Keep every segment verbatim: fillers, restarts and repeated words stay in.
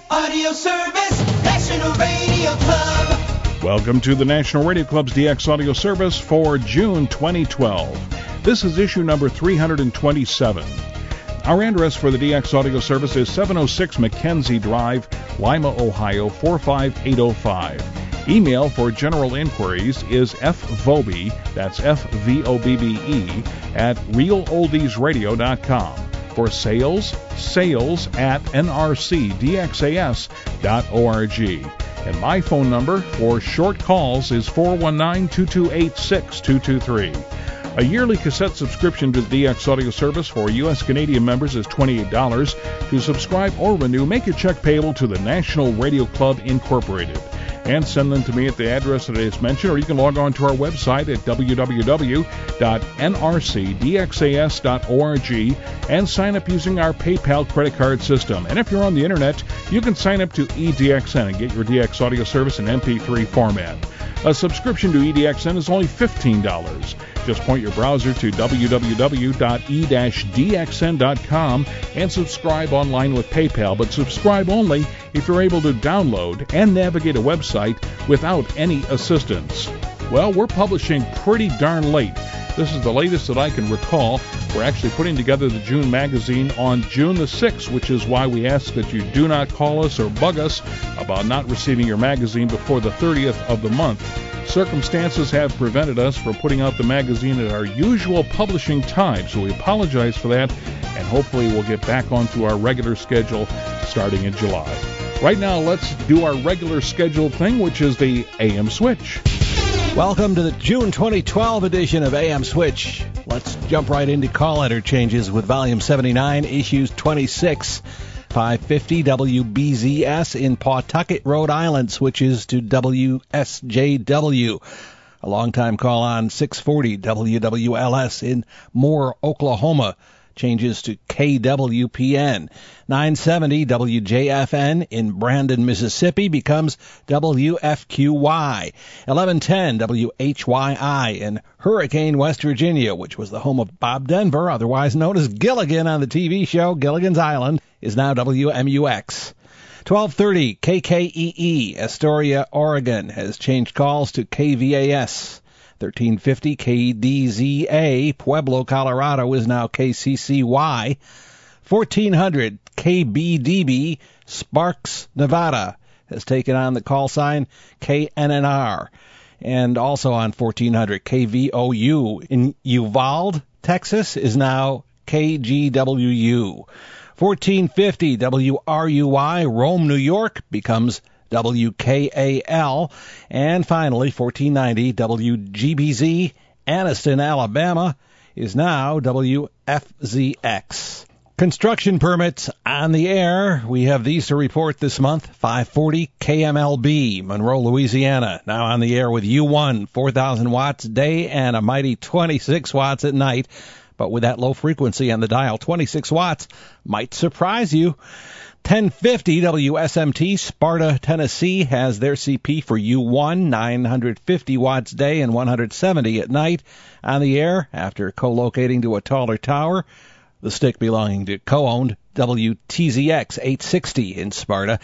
Audio Service, National Radio Club. Welcome to the National Radio Club's D X Audio Service for June twenty twelve. This is issue number three hundred twenty-seven. Our address for the D X Audio Service is seven oh six Mackenzie Drive, Lima, Ohio four five eight oh five. Email for general inquiries is fvobie, that's F V O B B E, at real oldies radio dot com. For sales, sales at N R C D X A S dot org. And my phone number for short calls is four one nine, two two eight, six two two three. A yearly cassette subscription to the D X Audio Service for U S Canadian members is twenty-eight dollars. To subscribe or renew, make a check payable to the National Radio Club Incorporated. And send them to me at the address that I just mentioned, or you can log on to our website at w w w dot n r c d x a s dot org and sign up using our PayPal credit card system. And if you're on the internet, you can sign up to E D X N and get your D X Audio Service in M P three format. A subscription to E D X N is only fifteen dollars. Just point your browser to w w w dot e dash d x n dot com and subscribe online with PayPal, but subscribe only if you're able to download and navigate a website without any assistance. Well, we're publishing pretty darn late. This is the latest that I can recall. We're actually putting together the June magazine on June the sixth, which is why we ask that you do not call us or bug us about not receiving your magazine before the thirtieth of the month. Circumstances have prevented us from putting out the magazine at our usual publishing time, so we apologize for that, and hopefully we'll get back onto our regular schedule starting in July. Right now, let's do our regular scheduled thing, which is the A M Switch. Welcome to the June twenty twelve edition of A M Switch. Let's jump right into call letter changes with Volume seventy-nine, Issues twenty-six. five fifty W B Z S in Pawtucket, Rhode Island switches to W S J W. A long-time call on six forty W W L S in Moore, Oklahoma changes to K W P N. nine seventy W J F N in Brandon, Mississippi becomes W F Q Y. eleven ten W H Y I in Hurricane, West Virginia, which was the home of Bob Denver, otherwise known as Gilligan on the T V show Gilligan's Island, is now W M U X. twelve thirty K K E E, Astoria, Oregon, has changed calls to K V A S. thirteen fifty K D Z A, Pueblo, Colorado, is now K C C Y. fourteen hundred K B D B, Sparks, Nevada, has taken on the call sign K N N R. And also on fourteen hundred K V O U in Uvalde, Texas, is now K G W U. fourteen fifty W R U Y, Rome, New York, becomes W K A L. And finally, fourteen ninety W G B Z, Anniston, Alabama, is now W F Z X. Construction permits on the air. We have these to report this month. five forty K M L B, Monroe, Louisiana, now on the air with U one, four thousand watts day and a mighty twenty-six watts at night. But with that low frequency on the dial, twenty-six watts might surprise you. ten fifty W S M T, Sparta, Tennessee, has their C P for U one, nine hundred fifty watts day and one hundred seventy at night. On the air, after co-locating to a taller tower, the stick belonging to co-owned W T Z X eight sixty in Sparta.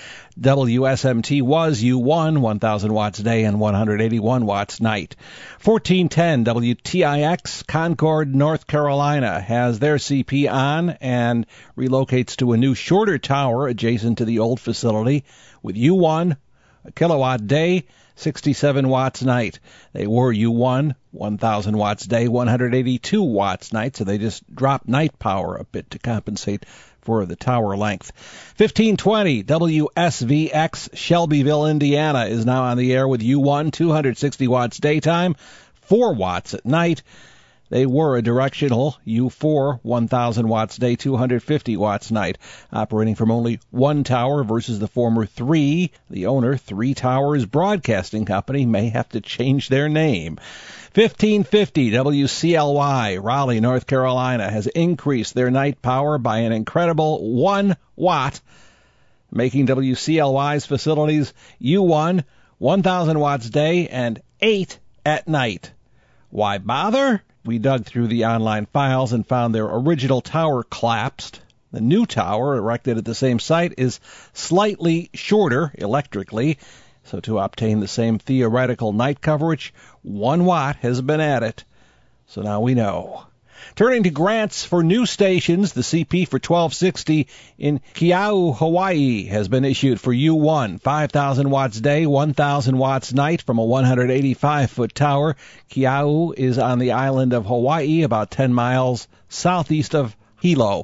W S M T was U one, one thousand watts day and one hundred eighty-one watts night. fourteen ten W T I X, Concord, North Carolina, has their C P on and relocates to a new shorter tower adjacent to the old facility with U one, a kilowatt day, sixty-seven watts night. They were U one, one thousand watts day, one hundred eighty-two watts night, so they just dropped night power a bit to compensate for the tower length. fifteen twenty W S V X, Shelbyville, Indiana, is now on the air with U one, two hundred sixty watts daytime, four watts at night. They were a directional U four, one thousand watts day, two hundred fifty watts night, operating from only one tower versus the former three. The owner, Three Towers Broadcasting Company, may have to change their name. fifteen fifty W C L Y, Raleigh, North Carolina, has increased their night power by an incredible one watt, making W C L Y's facilities U one, one thousand watts day and eight at night. Why bother? We dug through the online files and found their original tower collapsed. The new tower, erected at the same site, is slightly shorter electrically, so to obtain the same theoretical night coverage, one watt has been added. So now we know. Turning to grants for new stations, the C P for twelve sixty in Kiowa, Hawaii has been issued for U one, five thousand watts day, one thousand watts night from a one hundred eighty-five foot tower. Kiowa is on the island of Hawaii, about ten miles southeast of Hilo.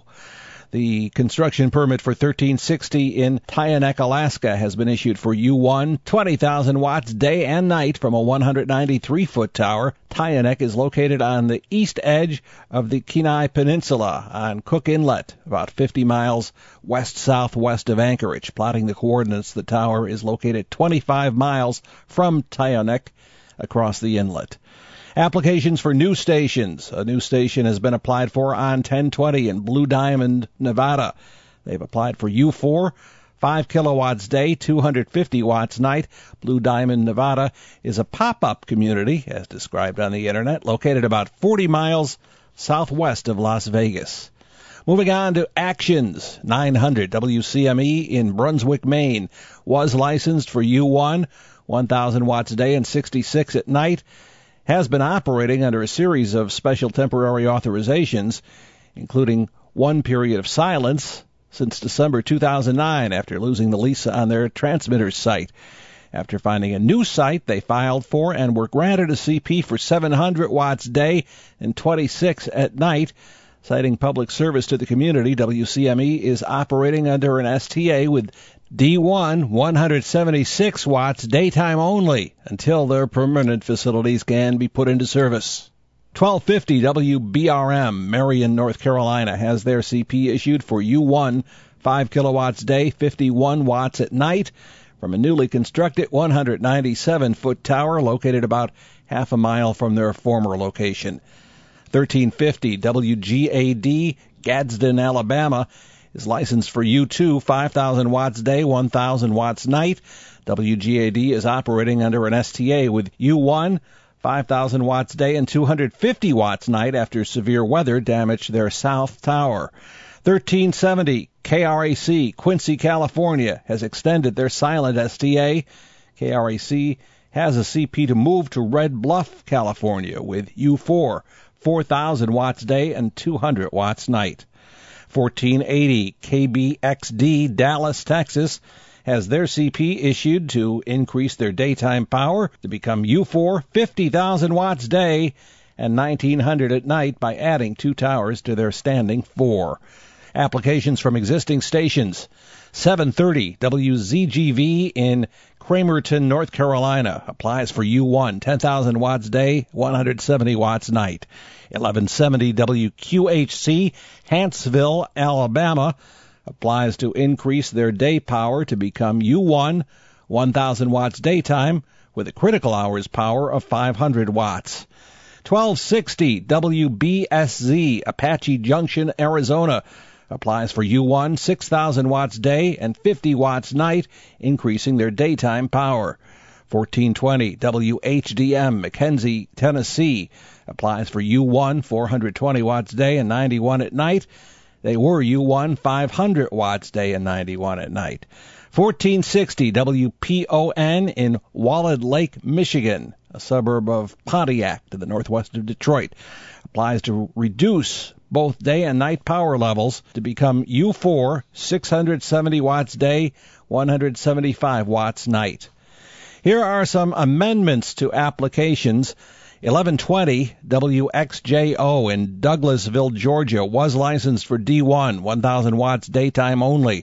The construction permit for thirteen sixty in Tyanek, Alaska has been issued for U one, twenty thousand watts day and night from a one hundred ninety-three foot tower. Tyanek is located on the east edge of the Kenai Peninsula on Cook Inlet, about fifty miles west-southwest of Anchorage. Plotting the coordinates, the tower is located twenty-five miles from Tyanek across the inlet. Applications for new stations. A new station has been applied for on ten twenty in Blue Diamond, Nevada. They've applied for U four, five kilowatts day, two hundred fifty watts night. Blue Diamond, Nevada is a pop-up community, as described on the Internet, located about forty miles southwest of Las Vegas. Moving on to actions. nine hundred W C M E in Brunswick, Maine was licensed for U one, one thousand watts a day and sixty-six at night. Has been operating under a series of special temporary authorizations, including one period of silence since December two thousand nine after losing the lease on their transmitter site. After finding a new site, they filed for and were granted a C P for seven hundred watts day and twenty-six at night. Citing public service to the community, W C M E is operating under an S T A with D one, one hundred seventy-six watts daytime only until their permanent facilities can be put into service. twelve fifty W B R M, Marion, North Carolina, has their C P issued for U one, five kilowatts day, fifty-one watts at night, from a newly constructed one hundred ninety-seven foot tower located about half a mile from their former location. thirteen fifty W G A D, Gadsden, Alabama, is licensed for U two, five thousand watts day, one thousand watts night. W G A D is operating under an S T A with U one, five thousand watts day and two hundred fifty watts night after severe weather damaged their south tower. thirteen seventy K R A C, Quincy, California, has extended their silent S T A. K R A C has a C P to move to Red Bluff, California with U four, four thousand watts day and two hundred watts night. fourteen eighty K B X D, Dallas, Texas, has their C P issued to increase their daytime power to become U four, fifty thousand watts day and nineteen hundred at night by adding two towers to their standing four. Applications from existing stations. seven thirty W Z G V in Cramerton, North Carolina, applies for U one, ten thousand watts day, one hundred seventy watts night. eleven seventy W Q H C, Huntsville, Alabama, applies to increase their day power to become U one, one thousand watts daytime, with a critical hours power of five hundred watts. twelve sixty W B S Z, Apache Junction, Arizona, applies for U one, six thousand watts day and fifty watts night, increasing their daytime power. fourteen twenty W H D M, McKenzie, Tennessee, applies for U one, four hundred twenty watts day and ninety-one at night. They were U one, five hundred watts day and ninety-one at night. fourteen sixty W P O N in Wallet Lake, Michigan, a suburb of Pontiac to the northwest of Detroit, applies to reduce both day and night power levels to become U four, six hundred seventy watts day, one hundred seventy-five watts night. Here are some amendments to applications. eleven twenty W X J O in Douglasville, Georgia, was licensed for D one, one thousand watts daytime only.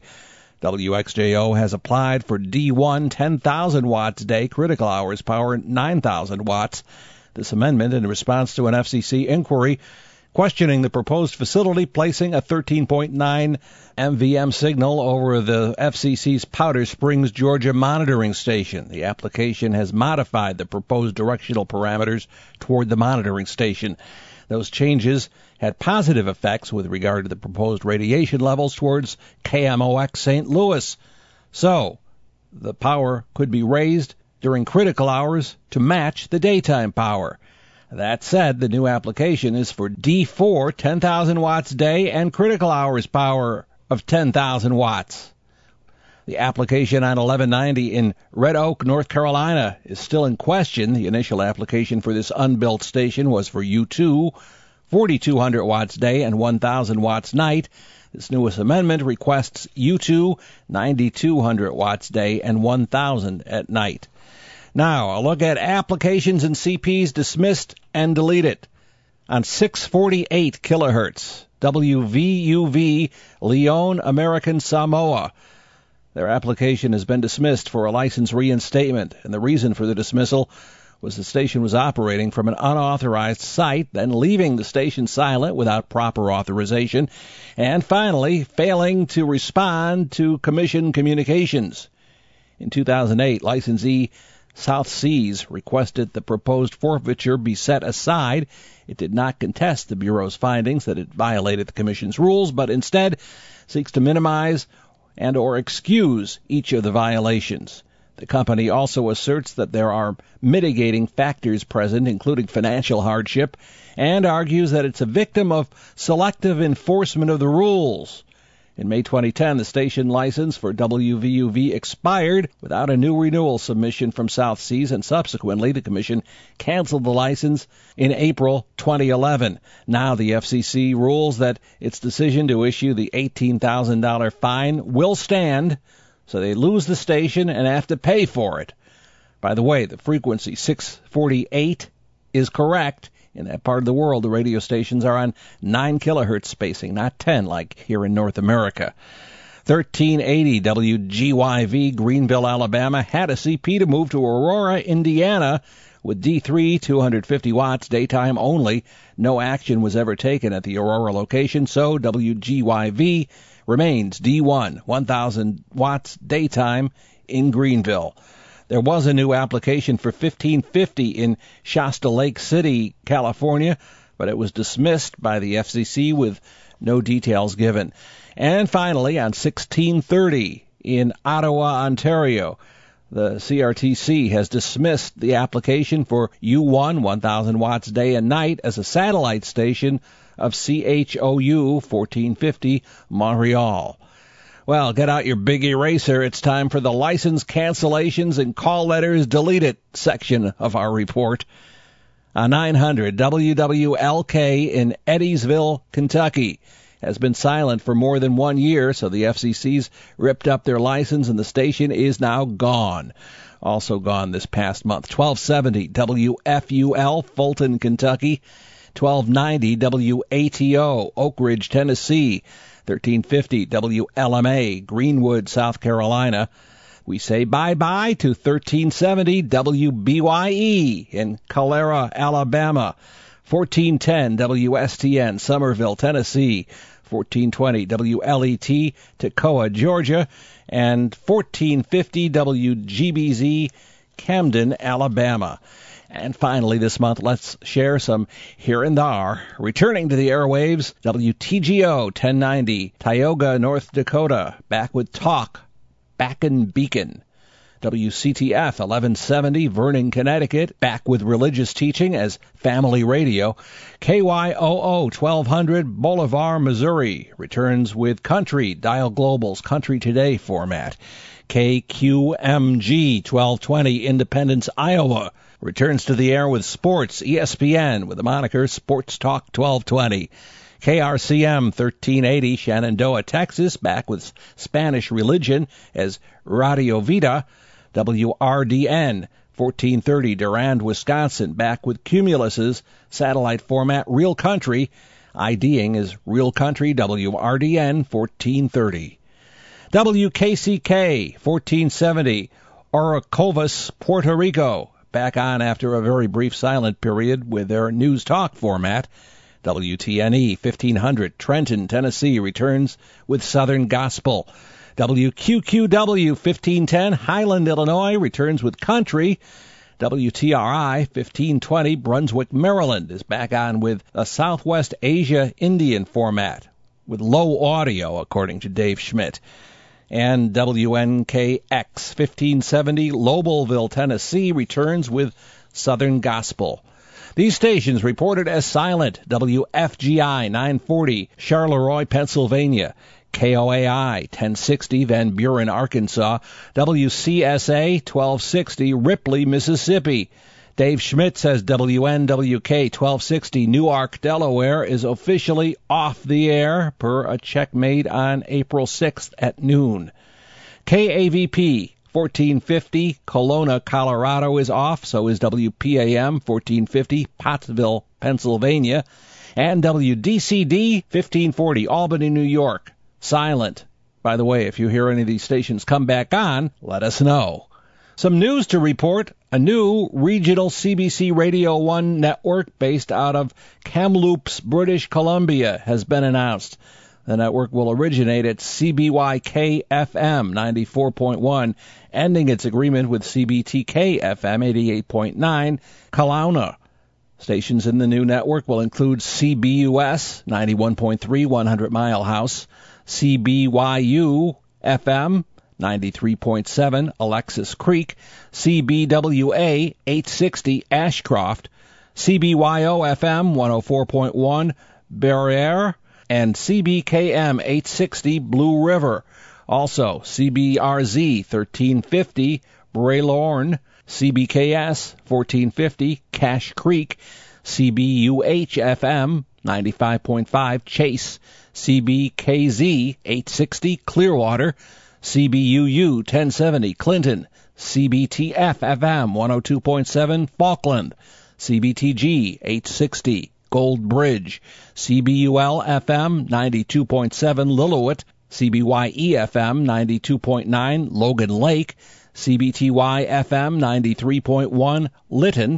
W X J O has applied for D one, ten thousand watts day, critical hours power, nine thousand watts. This amendment in response to an F C C inquiry questioning the proposed facility placing a thirteen point nine M V M signal over the F C C's Powder Springs, Georgia monitoring station. The application has modified the proposed directional parameters toward the monitoring station. Those changes had positive effects with regard to the proposed radiation levels towards K M O X Saint Louis. So, the power could be raised during critical hours to match the daytime power. That said, the new application is for D four, ten thousand watts day and critical hours power of ten thousand watts. The application on eleven ninety in Red Oak, North Carolina is still in question. The initial application for this unbuilt station was for U two, forty-two hundred watts day and one thousand watts night. This newest amendment requests U two, ninety-two hundred watts day and one thousand at night. Now, a look at applications and C Ps dismissed and deleted. On six forty-eight kilohertz, W V U V, Leone, American Samoa. Their application has been dismissed for a license reinstatement, and the reason for the dismissal was the station was operating from an unauthorized site, then leaving the station silent without proper authorization, and finally failing to respond to Commission communications. In two thousand eight, licensee South Seas requested the proposed forfeiture be set aside. It did not contest the Bureau's findings that it violated the Commission's rules, but instead seeks to minimize and or excuse each of the violations. The company also asserts that there are mitigating factors present, including financial hardship, and argues that it's a victim of selective enforcement of the rules. In May twenty ten, the station license for W V U V expired without a new renewal submission from South Seas, and subsequently the Commission canceled the license in April twenty eleven. Now the F C C rules that its decision to issue the eighteen thousand dollars fine will stand, so they lose the station and have to pay for it. By the way, the frequency six forty-eight is correct. In that part of the world, the radio stations are on nine kilohertz spacing, not ten like here in North America. thirteen eighty W G Y V, Greenville, Alabama, had a C P to move to Aurora, Indiana, with D three, two hundred fifty watts, daytime only. No action was ever taken at the Aurora location, so W G Y V remains D one, one thousand watts, daytime in Greenville. There was a new application for fifteen fifty in Shasta Lake City, California, but it was dismissed by the F C C with no details given. And finally, on sixteen thirty in Ottawa, Ontario, the C R T C has dismissed the application for U one, one thousand watts day and night, as a satellite station of C H O U fourteen fifty Montreal. Well, get out your big eraser. It's time for the license cancellations and call letters deleted section of our report. A nine hundred W W L K in Eddiesville, Kentucky, has been silent for more than one year, so the F C C's ripped up their license and the station is now gone. Also gone this past month. twelve seventy W F U L, Fulton, Kentucky. twelve ninety W A T O, Oak Ridge, Tennessee. thirteen fifty W L M A, Greenwood, South Carolina. We say bye-bye to thirteen seventy W B Y E in Calera, Alabama. fourteen ten W S T N, Somerville, Tennessee. fourteen twenty W L E T, Toccoa, Georgia. And fourteen fifty W G B Z, Camden, Alabama. And finally this month, let's share some here and there. Returning to the airwaves, W T G O ten ninety, Tioga, North Dakota, back with talk, Backen Beacon. W C T F eleven seventy, Vernon, Connecticut, back with religious teaching as family radio. K Y O O twelve hundred, Bolivar, Missouri, returns with country, Dial Global's Country Today format. K Q M G twelve twenty, Independence, Iowa, returns to the air with sports, E S P N, with the moniker Sports Talk twelve twenty. K R C M thirteen eighty, Shenandoah, Texas, back with Spanish religion as Radio Vida. W R D N fourteen thirty, Durand, Wisconsin, back with Cumulus's satellite format Real Country. IDing is Real Country, W R D N fourteen thirty. W K C K fourteen seventy, Orocovas, Puerto Rico, back on after a very brief silent period with their news talk format. W T N E fifteen hundred, Trenton, Tennessee, returns with Southern Gospel. W Q Q W fifteen ten, Highland, Illinois, returns with country. W T R I fifteen twenty, Brunswick, Maryland, is back on with a Southwest Asia Indian format with low audio, according to Dave Schmidt. And W N K X fifteen seventy, Lobelville, Tennessee, returns with Southern Gospel. These stations reported as silent. W F G I nine forty, Charleroi, Pennsylvania. K O A I, ten sixty, Van Buren, Arkansas. W C S A, twelve sixty, Ripley, Mississippi. Dave Schmidt says W N W K, twelve sixty, Newark, Delaware, is officially off the air per a check made on April sixth at noon. K A V P, fourteen fifty, Kelowna, Colorado, is off. So is W P A M, fourteen fifty, Pottsville, Pennsylvania. And W D C D, fifteen forty, Albany, New York, silent. By the way, if you hear any of these stations come back on, let us know. Some news to report. A new regional C B C Radio one network based out of Kamloops, British Columbia, has been announced. The network will originate at C B Y K F M ninety-four point one, ending its agreement with C B T K F M eighty-eight point nine, Kelowna. Stations in the new network will include C B U S ninety-one point three, hundred Mile House, C B Y U F M ninety-three point seven, Alexis Creek, C B W A eight sixty, Ashcroft, C B Y O F M one oh four point one, Barriere, and C B K M eight sixty, Blue River. Also, C B R Z thirteen fifty, Braylorne, C B K S fourteen fifty, Cache Creek, C B U H F M ninety-five point five, Chase, C B K Z eight sixty, Clearwater, C B U U ten seventy, Clinton, C B T F F M one oh two point seven, Falkland, C B T G eight sixty, Gold Bridge, C B U L F M ninety-two point seven, Lillooet, C B Y E F M ninety-two point nine, Logan Lake, C B T Y F M ninety-three point one, Lytton,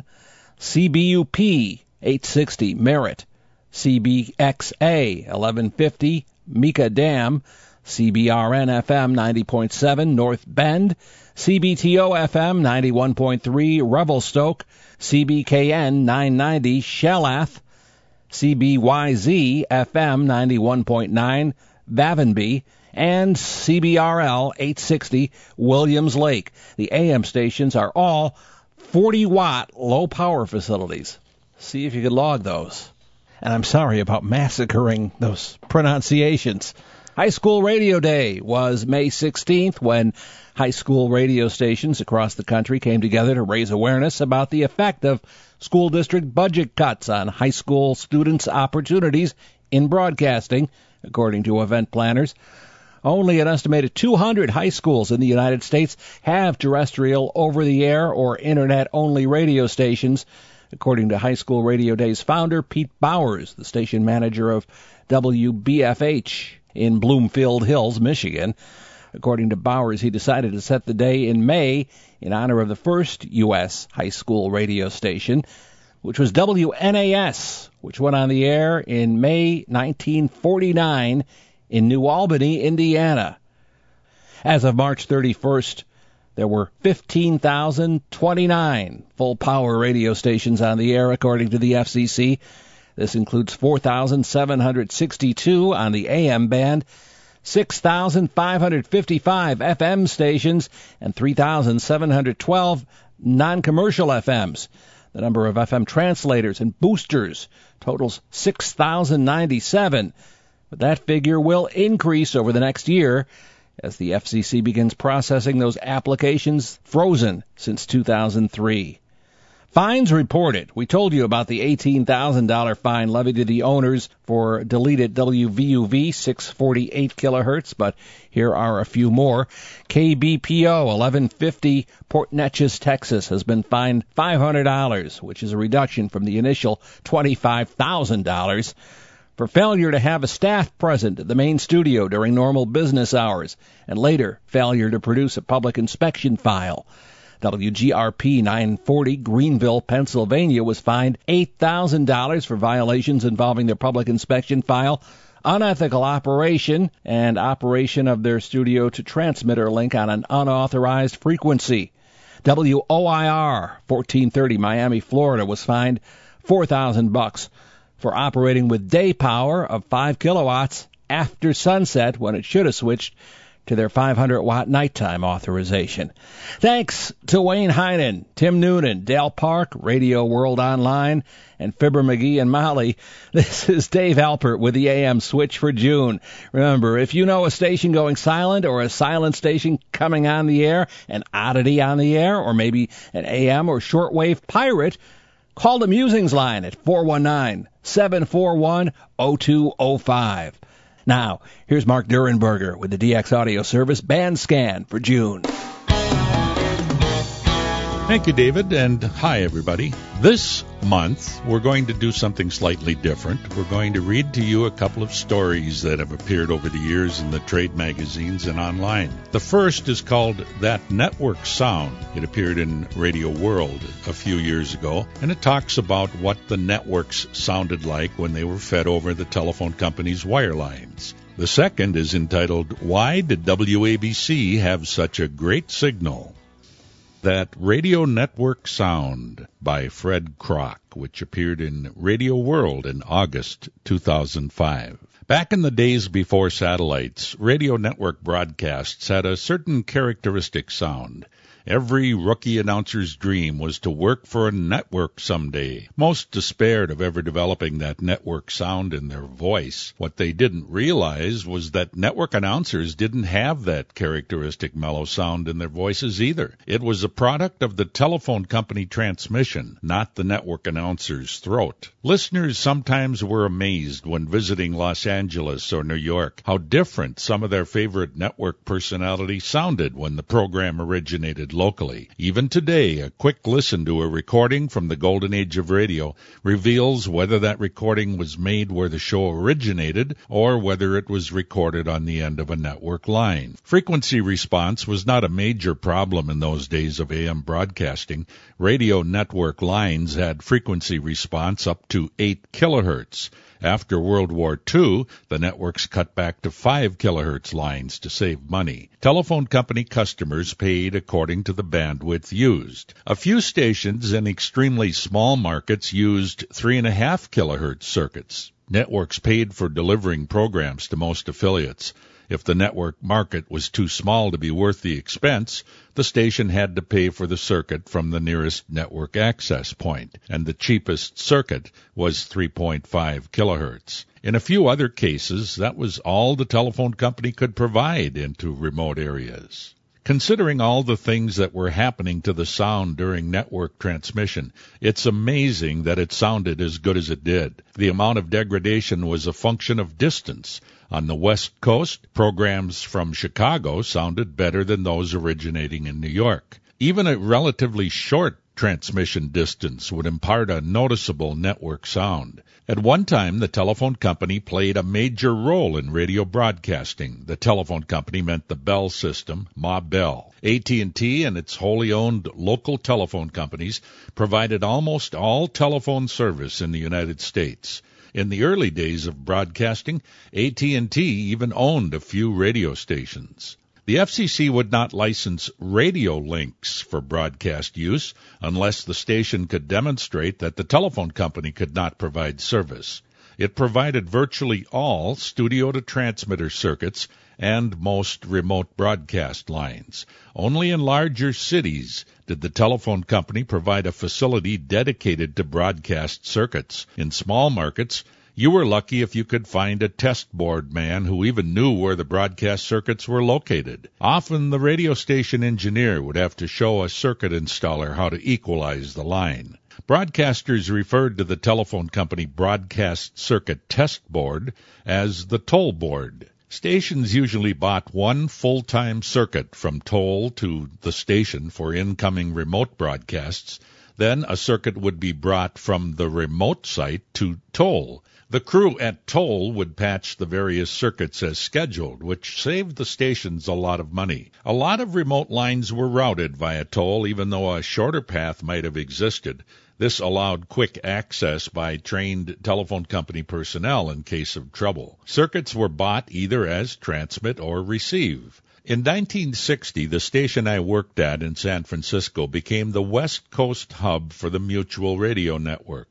C B U P eight sixty, Merritt, C B X A eleven fifty, Mika Dam, C B R N F M ninety point seven, North Bend, C B T O F M ninety-one point three, Revelstoke, C B K N nine ninety, Shellath, C B Y Z F M ninety-one point nine, Vavenby, and C B R L eight sixty, Williams Lake. The A M stations are all forty watt low-power facilities. See if you could log those. And I'm sorry about massacring those pronunciations. High School Radio Day was May sixteenth, when high school radio stations across the country came together to raise awareness about the effect of school district budget cuts on high school students' opportunities in broadcasting, according to event planners. Only an estimated two hundred high schools in the United States have terrestrial, over-the-air, or internet-only radio stations, according to High School Radio Day's founder, Pete Bowers, the station manager of W B F H in Bloomfield Hills, Michigan. According to Bowers, he decided to set the day in May in honor of the first U S high school radio station, which was W N A S, which went on the air in May nineteen forty-nine in New Albany, Indiana. As of March thirty-first, there were fifteen thousand twenty-nine full-power radio stations on the air, according to the F C C. This includes four thousand seven hundred sixty-two on the A M band, six thousand five hundred fifty-five F M stations, and three thousand seven hundred twelve non-commercial F Ms. The number of F M translators and boosters totals six thousand ninety-seven, but that figure will increase over the next year as the F C C begins processing those applications frozen since two thousand three. Fines reported. We told you about the eighteen thousand dollars fine levied to the owners for deleted W V U V six forty-eight kilohertz, but here are a few more. K B P O eleven fifty Port Neches, Texas, has been fined five hundred dollars, which is a reduction from the initial twenty-five thousand dollars, for failure to have a staff present at the main studio during normal business hours, and later failure to produce a public inspection file. W G R P nine forty, Greenville, Pennsylvania, was fined eight thousand dollars for violations involving their public inspection file, unethical operation, and operation of their studio to transmitter link on an unauthorized frequency. W O I R fourteen thirty, Miami, Florida, was fined four thousand bucks for operating with day power of five kilowatts after sunset when it should have switched to their five hundred watt nighttime authorization. Thanks to Wayne Heinen, Tim Noonan, Dale Park, Radio World Online, and Fibber McGee and Molly. This is Dave Alpert with the A M Switch for June. Remember, if you know a station going silent or a silent station coming on the air, an oddity on the air, or maybe an A M or shortwave pirate, call the Musings line at four one nine, seven four one, zero two zero five. Now, here's Mark Durenberger with the D X Audio Service Band Scan for June. Thank you, David, and hi, everybody. This month, we're going to do something slightly different. We're going to read to you a couple of stories that have appeared over the years in the trade magazines and online. The first is called That Network Sound. It appeared in Radio World a few years ago, and it talks about what the networks sounded like when they were fed over the telephone company's wire lines. The second is entitled, Why Did W A B C Have Such a Great Signal? That Radio Network Sound by Fred Kroc, which appeared in Radio World in August two thousand five. Back in the days before satellites, radio network broadcasts had a certain characteristic sound. Every rookie announcer's dream was to work for a network someday. Most despaired of ever developing that network sound in their voice. What they didn't realize was that network announcers didn't have that characteristic mellow sound in their voices either. It was a product of the telephone company transmission, not the network announcer's throat. Listeners sometimes were amazed when visiting Los Angeles or New York how different some of their favorite network personalities sounded when the program originated locally. Even today, a quick listen to a recording from the golden age of radio reveals whether that recording was made where the show originated or whether it was recorded on the end of a network line. Frequency response was not a major problem in those days of A M broadcasting. Radio network lines had frequency response up to eight kilohertz. After World War Two, the networks cut back to five kilohertz lines to save money. Telephone company customers paid according to the bandwidth used. A few stations in extremely small markets used three and a half kilohertz circuits. Networks paid for delivering programs to most affiliates. If the network market was too small to be worth the expense, the station had to pay for the circuit from the nearest network access point, and the cheapest circuit was three point five kilohertz. In a few other cases, that was all the telephone company could provide into remote areas. Considering all the things that were happening to the sound during network transmission, it's amazing that it sounded as good as it did. The amount of degradation was a function of distance. On the West Coast, programs from Chicago sounded better than those originating in New York. Even a relatively short transmission distance would impart a noticeable network sound. At one time, the telephone company played a major role in radio broadcasting. The telephone company meant the Bell system, Ma Bell. A T and T and its wholly owned local telephone companies provided almost all telephone service in the United States. In the early days of broadcasting, A T and T even owned a few radio stations. The F C C would not license radio links for broadcast use unless the station could demonstrate that the telephone company could not provide service. It provided virtually all studio-to-transmitter circuits and most remote broadcast lines. Only in larger cities did the telephone company provide a facility dedicated to broadcast circuits. In small markets, you were lucky if you could find a test board man who even knew where the broadcast circuits were located. Often the radio station engineer would have to show a circuit installer how to equalize the line. Broadcasters referred to the telephone company broadcast circuit test board as the toll board. Stations usually bought one full-time circuit from toll to the station for incoming remote broadcasts. Then a circuit would be brought from the remote site to toll. The crew at toll would patch the various circuits as scheduled, which saved the stations a lot of money. A lot of remote lines were routed via toll, even though a shorter path might have existed. This allowed quick access by trained telephone company personnel in case of trouble. Circuits were bought either as transmit or receive. In nineteen sixty, the station I worked at in San Francisco became the West Coast hub for the Mutual Radio Network.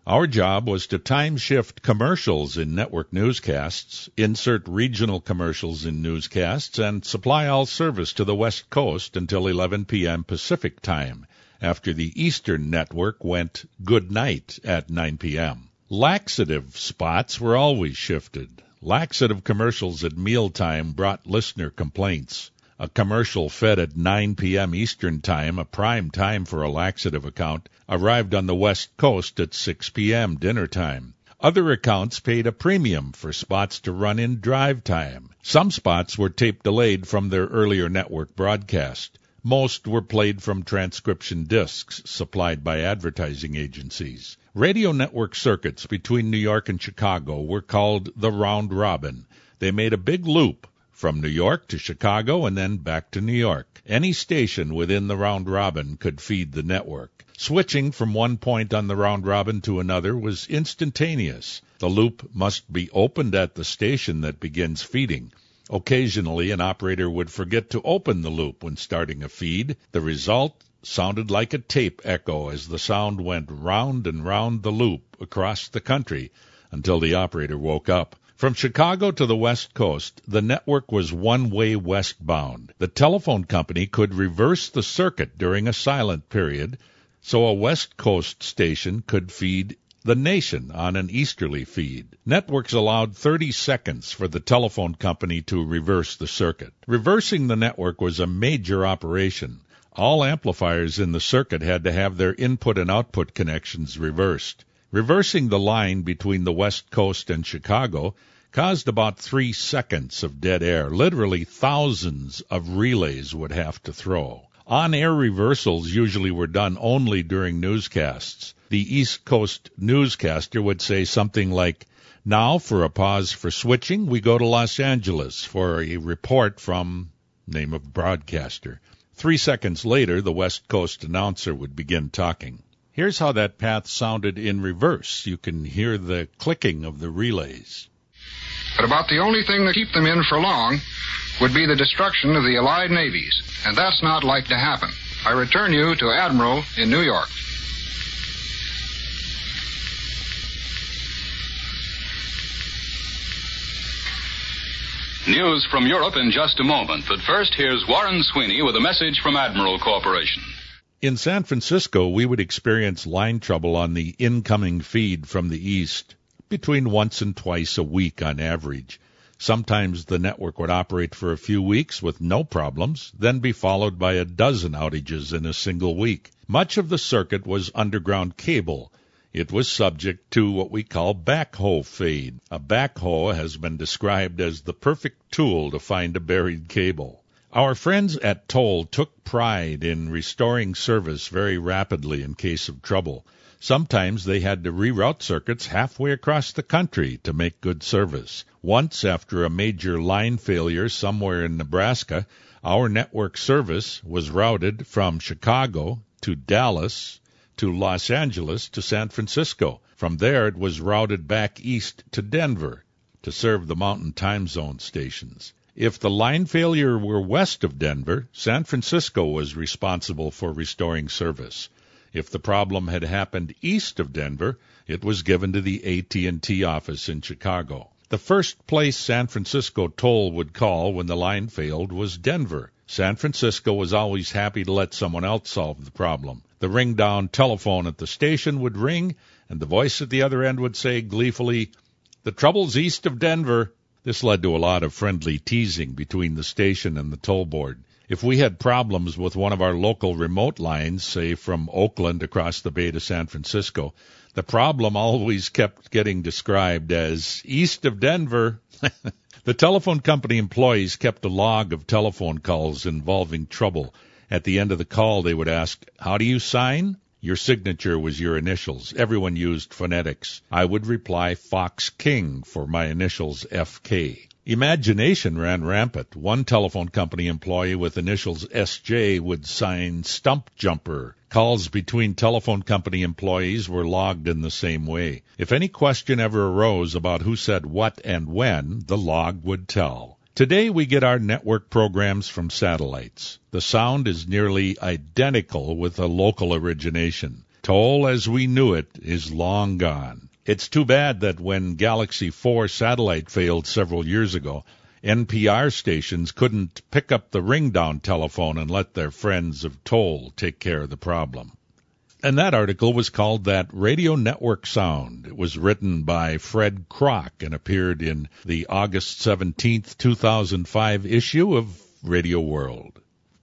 Our job was to time-shift commercials in network newscasts, insert regional commercials in newscasts, and supply all service to the West Coast until eleven p.m. Pacific Time, after the Eastern Network went good night at nine p.m. Laxative spots were always shifted. Laxative commercials at mealtime brought listener complaints. A commercial fed at nine p.m. Eastern Time, a prime time for a laxative account, arrived on the West Coast at six p.m. dinner time. Other accounts paid a premium for spots to run in drive time. Some spots were tape delayed from their earlier network broadcast. Most were played from transcription discs supplied by advertising agencies. Radio network circuits between New York and Chicago were called the Round Robin. They made a big loop from New York to Chicago and then back to New York. Any station within the Round Robin could feed the network. Switching from one point on the Round Robin to another was instantaneous. The loop must be opened at the station that begins feeding. Occasionally, an operator would forget to open the loop when starting a feed. The result sounded like a tape echo as the sound went round and round the loop across the country until the operator woke up. From Chicago to the West Coast, the network was one-way westbound. The telephone company could reverse the circuit during a silent period, so a West Coast station could feed the nation on an easterly feed. Networks allowed thirty seconds for the telephone company to reverse the circuit. Reversing the network was a major operation. All amplifiers in the circuit had to have their input and output connections reversed. Reversing the line between the West Coast and Chicago caused about three seconds of dead air. Literally thousands of relays would have to throw. On-air reversals usually were done only during newscasts. The East Coast newscaster would say something like, "Now, for a pause for switching, we go to Los Angeles for a report from," name of broadcaster. Three seconds later, the West Coast announcer would begin talking. Here's how that path sounded in reverse. You can hear the clicking of the relays. But about the only thing that keep them in for long would be the destruction of the Allied navies, and that's not like to happen. I return you to Admiral in New York. News from Europe in just a moment, but first here's Warren Sweeney with a message from Admiral Corporation. In San Francisco, we would experience line trouble on the incoming feed from the east between once and twice a week on average. Sometimes the network would operate for a few weeks with no problems, then be followed by a dozen outages in a single week. Much of the circuit was underground cable. It was subject to what we call backhoe fade. A backhoe has been described as the perfect tool to find a buried cable. Our friends at Toll took pride in restoring service very rapidly in case of trouble. Sometimes they had to reroute circuits halfway across the country to make good service. Once, after a major line failure somewhere in Nebraska, our network service was routed from Chicago to Dallas to Los Angeles to San Francisco. From there, it was routed back east to Denver to serve the Mountain Time Zone stations. If the line failure were west of Denver, San Francisco was responsible for restoring service. If the problem had happened east of Denver, it was given to the A T and T office in Chicago. The first place San Francisco Toll would call when the line failed was Denver. San Francisco was always happy to let someone else solve the problem. The ring-down telephone at the station would ring, and the voice at the other end would say gleefully, "The trouble's east of Denver." This led to a lot of friendly teasing between the station and the toll board. If we had problems with one of our local remote lines, say from Oakland across the bay to San Francisco, the problem always kept getting described as east of Denver. The telephone company employees kept a log of telephone calls involving trouble. At the end of the call, they would ask, "How do you sign?" Your signature was your initials. Everyone used phonetics. I would reply Fox King for my initials F K. Imagination ran rampant. One telephone company employee with initials S J would sign Stump Jumper. Calls between telephone company employees were logged in the same way. If any question ever arose about who said what and when, the log would tell. Today we get our network programs from satellites. The sound is nearly identical with a local origination. Toll as we knew it is long gone. It's too bad that when Galaxy four satellite failed several years ago, N P R stations couldn't pick up the ring-down telephone and let their friends of Toll take care of the problem. And that article was called That Radio Network Sound. It was written by Fred Kroc and appeared in the August seventeenth, two thousand five issue of Radio World.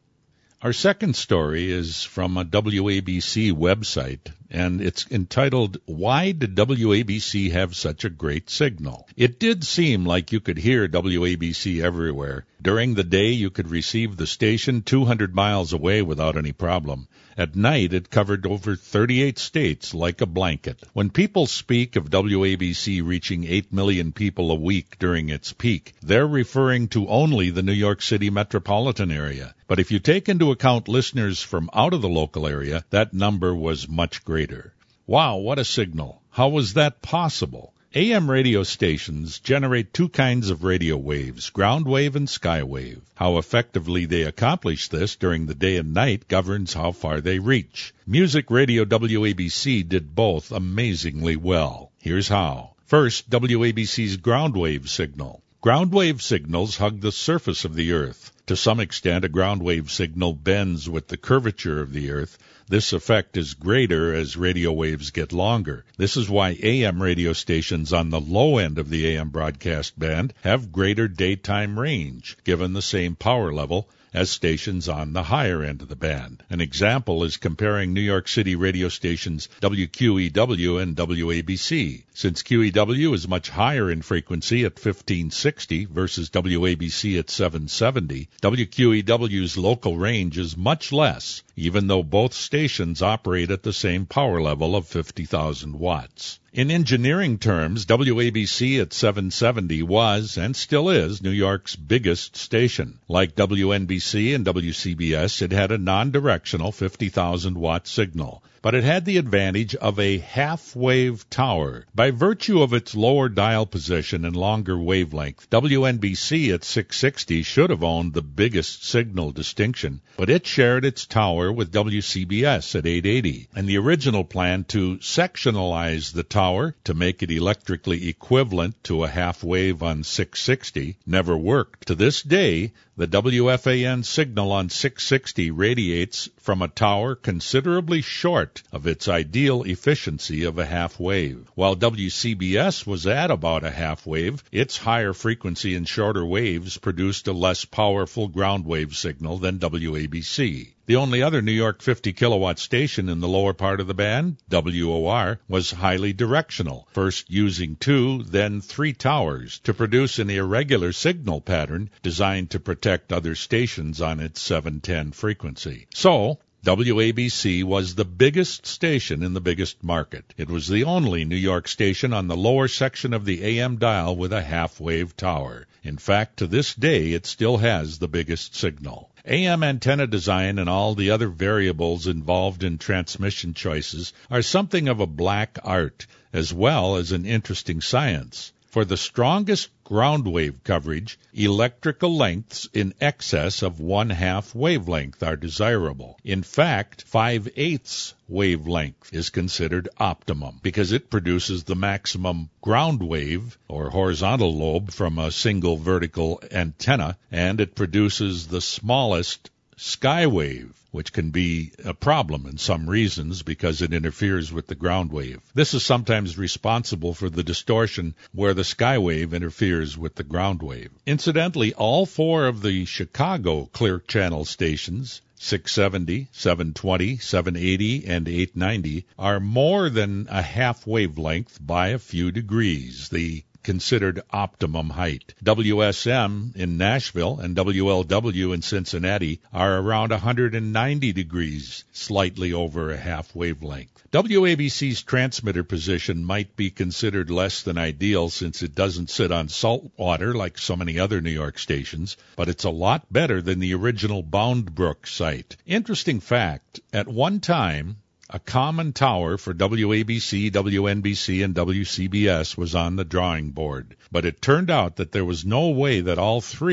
Our second story is from a W A B C website, and it's entitled, Why Did W A B C Have Such a Great Signal? It did seem like you could hear W A B C everywhere. During the day, you could receive the station two hundred miles away without any problem. At night, it covered over thirty-eight states like a blanket. When people speak of W A B C reaching eight million people a week during its peak, they're referring to only the New York City metropolitan area. But if you take into account listeners from out of the local area, that number was much greater. Wow, what a signal. How was that possible? A M radio stations generate two kinds of radio waves, ground wave and sky wave. How effectively they accomplish this during the day and night governs how far they reach. Music Radio W A B C did both amazingly well. Here's how. First, W A B C's ground wave signal. Ground wave signals hug the surface of the Earth. To some extent, a ground wave signal bends with the curvature of the Earth. This effect is greater as radio waves get longer. This is why A M radio stations on the low end of the A M broadcast band have greater daytime range, given the same power level as stations on the higher end of the band. An example is comparing New York City radio stations W Q E W and W A B C. Since Q E W is much higher in frequency at fifteen sixty versus W A B C at seven seventy, W Q E W's local range is much less, even though both stations operate at the same power level of fifty thousand watts. In engineering terms, W A B C at seven seventy was, and still is, New York's biggest station. Like W N B C and W C B S, it had a non-directional fifty thousand watt signal. But it had the advantage of a half-wave tower. By virtue of its lower dial position and longer wavelength, W N B C at six sixty should have owned the biggest signal distinction, but it shared its tower with W C B S at eight eighty, and the original plan to sectionalize the tower to make it electrically equivalent to a half-wave on six sixty never worked. To this day, the W F A N signal on six sixty radiates from a tower considerably short of its ideal efficiency of a half wave. While W C B S was at about a half wave, its higher frequency and shorter waves produced a less powerful ground wave signal than W A B C. The only other New York fifty kilowatt station in the lower part of the band, W O R, was highly directional, first using two, then three towers to produce an irregular signal pattern designed to protect other stations on its seven ten frequency. So, W A B C was the biggest station in the biggest market. It was the only New York station on the lower section of the A M dial with a half-wave tower. In fact, to this day, it still has the biggest signal. A M antenna design and all the other variables involved in transmission choices are something of a black art, as well as an interesting science. For the strongest ground wave coverage, electrical lengths in excess of one-half wavelength are desirable. In fact, five-eighths wavelength is considered optimum because it produces the maximum ground wave or horizontal lobe from a single vertical antenna, and it produces the smallest sky wave, which can be a problem in some reasons because it interferes with the ground wave. This is sometimes responsible for the distortion where the sky wave interferes with the ground wave. Incidentally, all four of the Chicago Clear Channel stations, six seventy, seven twenty, seven eighty, and eight ninety, are more than a half wavelength by a few degrees, the considered optimum height. W S M in Nashville and W L W in Cincinnati are around one hundred ninety degrees, slightly over a half wavelength. W A B C's transmitter position might be considered less than ideal since it doesn't sit on salt water like so many other New York stations, but it's a lot better than the original Bound Brook site. Interesting fact, at one time, a common tower for W A B C, W N B C, and W C B S was on the drawing board, but it turned out that there was no way that all three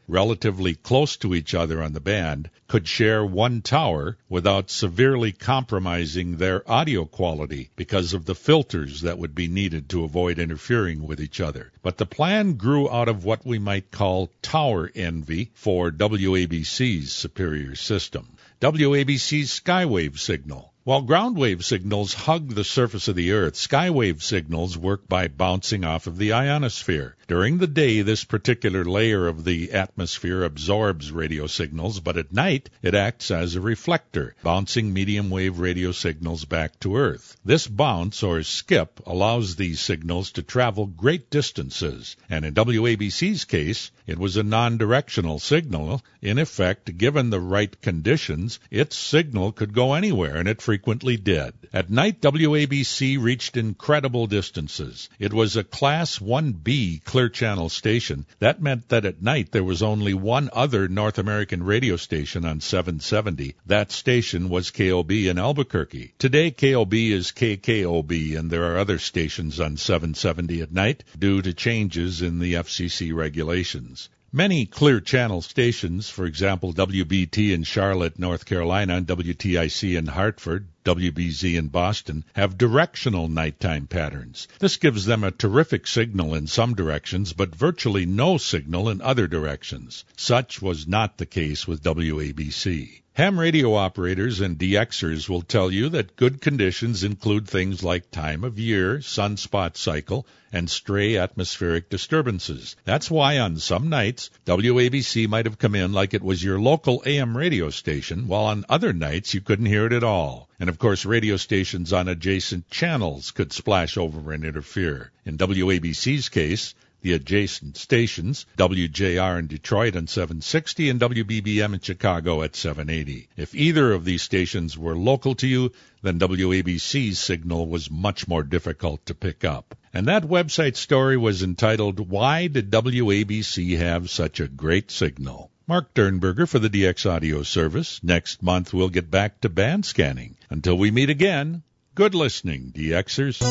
relatively close to each other on the band, could share one tower without severely compromising their audio quality because of the filters that would be needed to avoid interfering with each other. But the plan grew out of what we might call tower envy for W A B C's superior system. W A B C's skywave signal. While ground wave signals hug the surface of the Earth, skywave signals work by bouncing off of the ionosphere. During the day, this particular layer of the atmosphere absorbs radio signals, but at night it acts as a reflector, bouncing medium wave radio signals back to Earth. This bounce, or skip, allows these signals to travel great distances, and in W A B C's case, it was a non-directional signal. In effect, given the right conditions, its signal could go anywhere, and it frequently did. At night, W A B C reached incredible distances. It was a Class one B clear channel station. That meant that at night there was only one other North American radio station on seven seventy. That station was K O B in Albuquerque. Today, K O B is K K O B, and there are other stations on seven seventy at night due to changes in the F C C regulations. Many clear channel stations, for example, W B T in Charlotte, North Carolina, and W T I C in Hartford, W B Z in Boston, have directional nighttime patterns. This gives them a terrific signal in some directions, but virtually no signal in other directions. Such was not the case with W A B C. Ham radio operators and D Xers will tell you that good conditions include things like time of year, sunspot cycle, and stray atmospheric disturbances. That's why on some nights, W A B C might have come in like it was your local A M radio station, while on other nights you couldn't hear it at all. And of course, radio stations on adjacent channels could splash over and interfere. In W A B C's case, the adjacent stations, W J R in Detroit on seven sixty and W B B M in Chicago at seven eighty. If either of these stations were local to you, then W A B C's signal was much more difficult to pick up. And that website story was entitled, Why Did W A B C Have Such a Great Signal? Mark Dernberger for the D X Audio Service. Next month we'll get back to band scanning. Until we meet again, good listening, D Xers.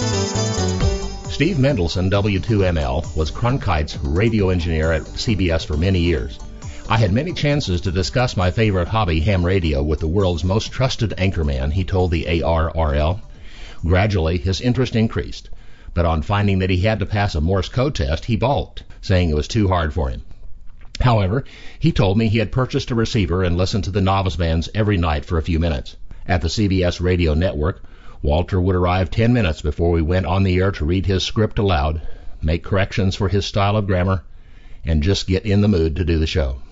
Steve Mendelson, W two M L, was Cronkite's radio engineer at C B S for many years. I had many chances to discuss my favorite hobby, ham radio, with the world's most trusted anchorman, he told the A R R L. Gradually, his interest increased, but on finding that he had to pass a Morse code test, he balked, saying it was too hard for him. However, he told me he had purchased a receiver and listened to the novice bands every night for a few minutes. At the C B S radio network, Walter would arrive ten minutes before we went on the air to read his script aloud, make corrections for his style of grammar, and just get in the mood to do the show.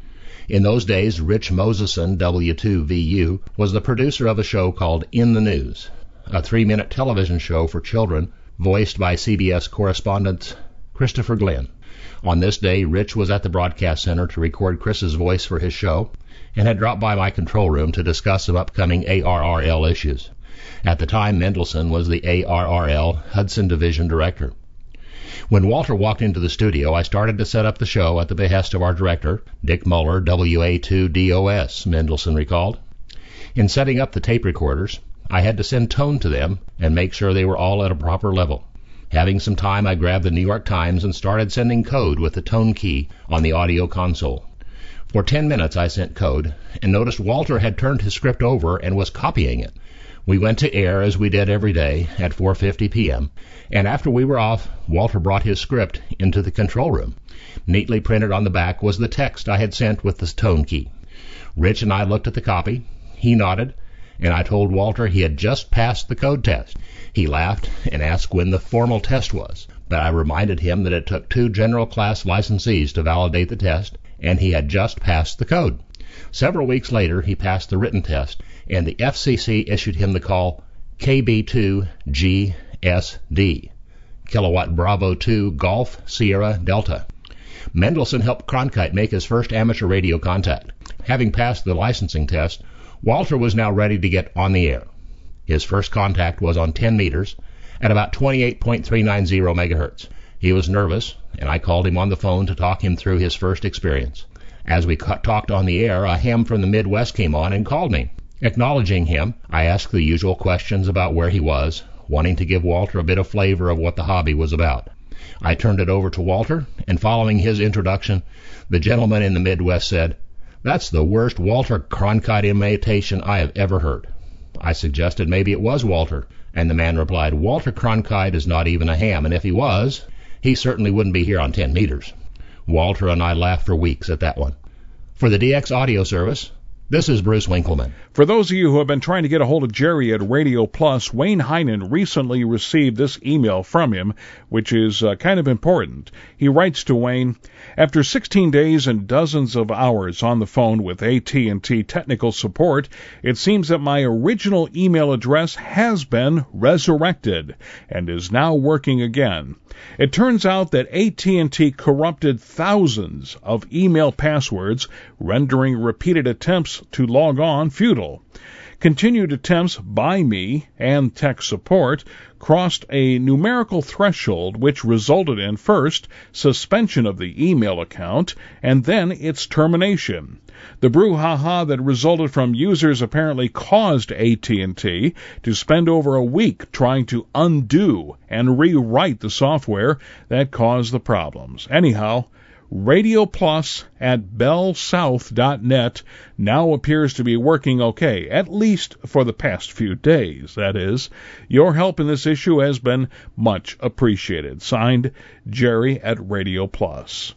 In those days, Rich Moseson, W two V U, was the producer of a show called In the News, a three-minute television show for children voiced by C B S correspondent Christopher Glenn. On this day, Rich was at the broadcast center to record Chris's voice for his show and had dropped by my control room to discuss some upcoming A R R L issues. At the time, Mendelson was the A R R L Hudson Division Director. When Walter walked into the studio, I started to set up the show at the behest of our director, Dick Muller, W A two D O S, Mendelson recalled. In setting up the tape recorders, I had to send tone to them and make sure they were all at a proper level. Having some time, I grabbed the New York Times and started sending code with the tone key on the audio console. For ten minutes I sent code and noticed Walter had turned his script over and was copying it. We went to air as we did every day at four fifty p.m., and after we were off, Walter brought his script into the control room. Neatly printed on the back was the text I had sent with the tone key. Rich and I looked at the copy. He nodded, and I told Walter he had just passed the code test. He laughed and asked when the formal test was, but I reminded him that it took two general class licensees to validate the test, and he had just passed the code. Several weeks later, he passed the written test, and the F C C issued him the call K B two G S D, Kilowatt Bravo two Golf Sierra Delta. Mendelson helped Cronkite make his first amateur radio contact. Having passed the licensing test, Walter was now ready to get on the air. His first contact was on ten meters at about twenty-eight point three nine zero megahertz. He was nervous, and I called him on the phone to talk him through his first experience. As we talked on the air, a ham from the Midwest came on and called me. Acknowledging him, I asked the usual questions about where he was, wanting to give Walter a bit of flavor of what the hobby was about. I turned it over to Walter, and following his introduction, the gentleman in the Midwest said, "That's the worst Walter Cronkite imitation I have ever heard." I suggested maybe it was Walter, and the man replied, "Walter Cronkite is not even a ham, and if he was, he certainly wouldn't be here on ten meters. Walter and I laughed for weeks at that one. For the D X Audio Service, this is Bruce Winkleman. For those of you who have been trying to get a hold of Jerry at Radio Plus, Wayne Heinen recently received this email from him, which is uh, kind of important. He writes to Wayne, "After sixteen days and dozens of hours on the phone with A T and T technical support, it seems that my original email address has been resurrected and is now working again. It turns out that A T and T corrupted thousands of email passwords, rendering repeated attempts to log on futile. Continued attempts by me and tech support crossed a numerical threshold which resulted in, first, suspension of the email account, and then its termination. The brouhaha that resulted from users apparently caused A T and T to spend over a week trying to undo and rewrite the software that caused the problems. Anyhow, Radio Plus at bell south dot net now appears to be working okay, at least for the past few days, that is. Your help in this issue has been much appreciated. Signed, Jerry at Radio Plus."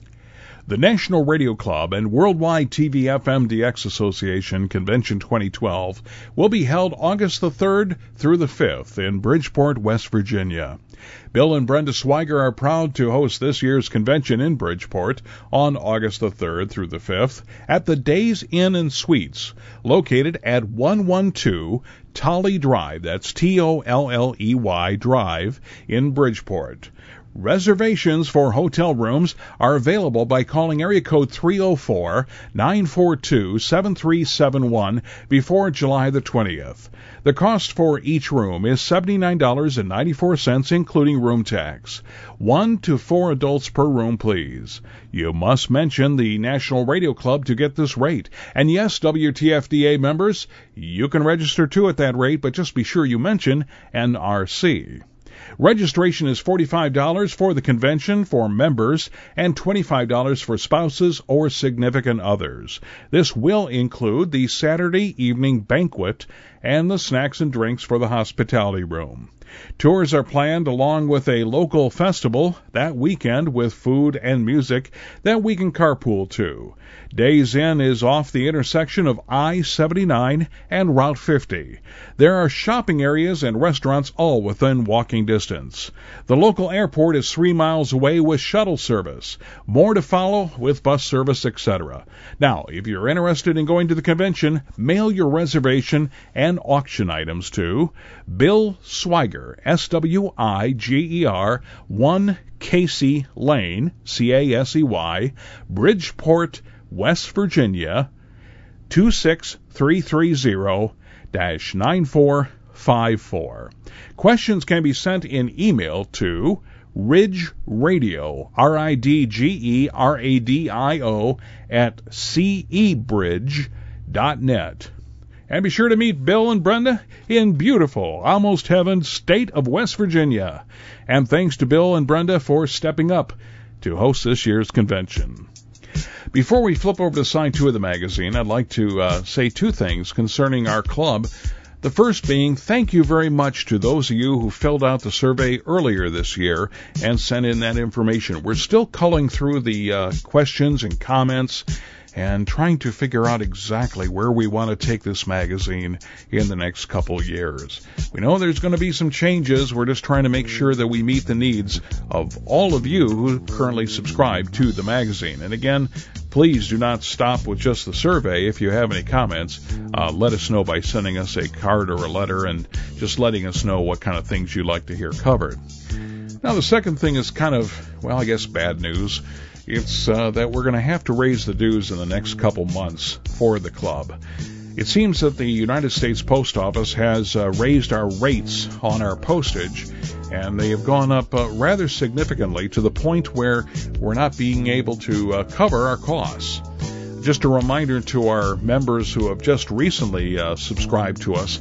The National Radio Club and Worldwide T V F M D X Association Convention twenty twelve will be held August the third through the fifth in Bridgeport, West Virginia. Bill and Brenda Swiger are proud to host this year's convention in Bridgeport on August the third through the fifth at the Days Inn and Suites, located at one twelve Tolley Drive, that's T O L L E Y Drive, in Bridgeport. Reservations for hotel rooms are available by calling area code three oh four, nine four two, seven three seven one before July the twentieth. The cost for each room is seventy-nine dollars and ninety-four cents, including room tax. One to four adults per room, please. You must mention the National Radio Club to get this rate. And yes, W T F D A members, you can register too at that rate, but just be sure you mention N R C. Registration is forty-five dollars for the convention for members and twenty-five dollars for spouses or significant others. This will include the Saturday evening banquet and the snacks and drinks for the hospitality room. Tours are planned along with a local festival that weekend with food and music that we can carpool to. Days Inn is off the intersection of I seventy-nine and Route fifty. There are shopping areas and restaurants all within walking distance. The local airport is three miles away with shuttle service. More to follow with bus service, et cetera. Now, if you're interested in going to the convention, mail your reservation and auction items to Bill Swiger, S W I G E R, one Casey Lane, C A S E Y, Bridgeport, West Virginia, two six three three zero dash nine four five four. Questions can be sent in email to Ridge Radio, R I D G E R A D I O, at C E bridge dot net. And be sure to meet Bill and Brenda in beautiful, almost heaven state of West Virginia. And thanks to Bill and Brenda for stepping up to host this year's convention. Before we flip over to side two of the magazine, I'd like to uh, say two things concerning our club. The first being, thank you very much to those of you who filled out the survey earlier this year and sent in that information. We're still culling through the uh, questions and comments and trying to figure out exactly where we want to take this magazine in the next couple years. We know there's going to be some changes. We're just trying to make sure that we meet the needs of all of you who currently subscribe to the magazine. And again, please do not stop with just the survey. If you have any comments, uh, let us know by sending us a card or a letter and just letting us know what kind of things you'd like to hear covered. Now, the second thing is kind of, well, I guess bad news. It's uh, that we're going to have to raise the dues in the next couple months for the club. It seems that the United States Post Office has uh, raised our rates on our postage, and they have gone up uh, rather significantly to the point where we're not being able to uh, cover our costs. Just a reminder to our members who have just recently uh, subscribed to us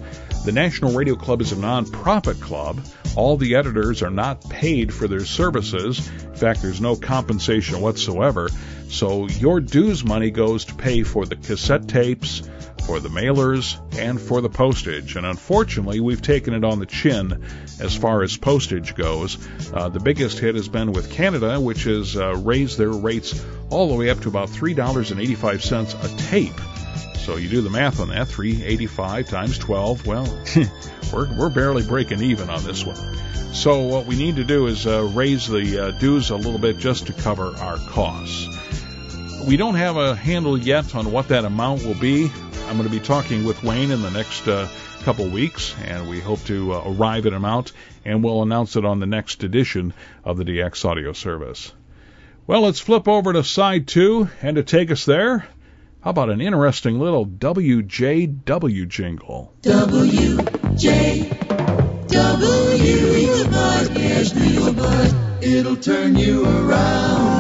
The National Radio Club is a non-profit club. All the editors are not paid for their services. In fact, there's no compensation whatsoever. So your dues money goes to pay for the cassette tapes, for the mailers, and for the postage. And unfortunately, we've taken it on the chin as far as postage goes. Uh, the biggest hit has been with Canada, which has uh, raised their rates all the way up to about three dollars and eighty-five cents a tape. So you do the math on that, three dollars and eighty-five cents times twelve, well, we're, we're barely breaking even on this one. So what we need to do is uh, raise the uh, dues a little bit just to cover our costs. We don't have a handle yet on what that amount will be. I'm going to be talking with Wayne in the next uh, couple weeks, and we hope to uh, arrive at an amount, and we'll announce it on the next edition of the D X Audio Service. Well, let's flip over to side two, and to take us there, how about an interesting little W J W jingle? W J W, it's a podcast, real buzz. It'll turn you around.